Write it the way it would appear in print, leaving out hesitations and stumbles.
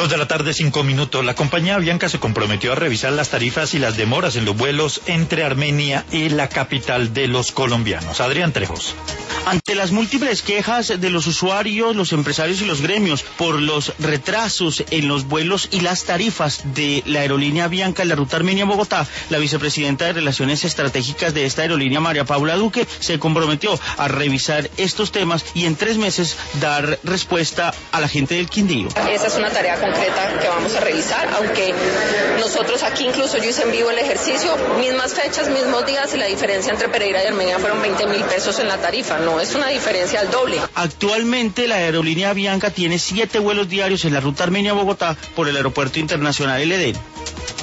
2 de la tarde, 5 minutos. La compañía Avianca se comprometió a revisar las tarifas y las demoras en los vuelos entre Armenia y la capital de los colombianos. Adrián Trejos. Ante las múltiples quejas de los usuarios, los empresarios y los gremios por los retrasos en los vuelos y las tarifas de la aerolínea Avianca en la ruta Armenia-Bogotá, la vicepresidenta de Relaciones Estratégicas de esta aerolínea, María Paula Duque, se comprometió a revisar estos temas y en 3 meses dar respuesta a la gente del Quindío. Esa es una tarea concreta que vamos a revisar, aunque nosotros aquí incluso yo hice en vivo el ejercicio, mismas fechas, mismos días, y la diferencia entre Pereira y Armenia fueron 20.000 pesos en la tarifa, no es una diferencia al doble. Actualmente la aerolínea Avianca tiene 7 vuelos diarios en la ruta Armenia-Bogotá por el Aeropuerto Internacional El Edén.